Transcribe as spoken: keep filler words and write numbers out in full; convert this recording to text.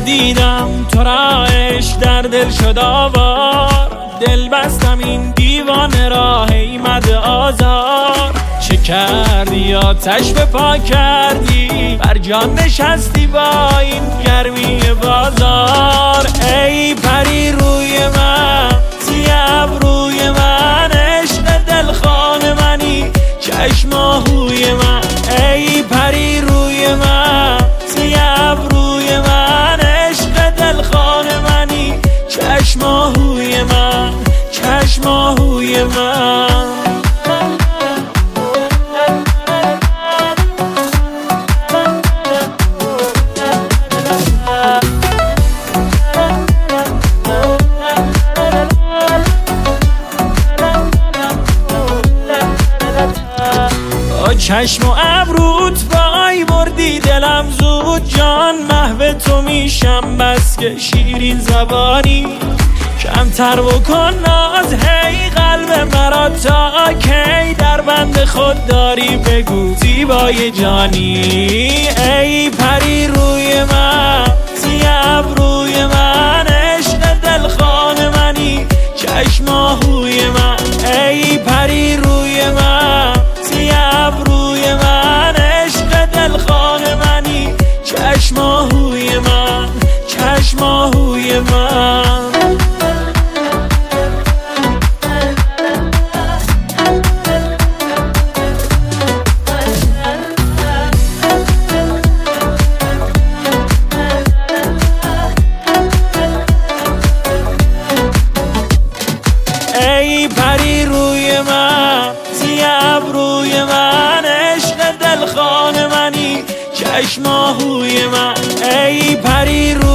دیدم تو را عشق در دل شد آوار، دل بستم این دیوانه را ایمد آزار. چه کردی آتش به پا کردی، بر جان نشستی با این گرمی بازار. ای پری روی من، سیب روی من، عشق دلخواه منی، چشم آهوی من. ای پری روی من، سیب روی من، عشق دلخواه منی، چشم آهوی من، چشم آهوی من. چشم و ابروت وای بردی دلم زود، جان محو تو میشم بس که شیرین زبانی. کمتر بکن ناز هی قلب مرا، تا کی در بند خود داری بگو زیبای جانی. ای پری روی من، سیب روی من، عشق دلخواه منی، چشم آهوی من. ای پری روی من، سیب روی من، عشق دلخواه منی، چشم آهوی من، چشم آهوی من. ای پری روی من، سیب روی من، عشق دلخواه منی، چشم آهوی من. ای پری روی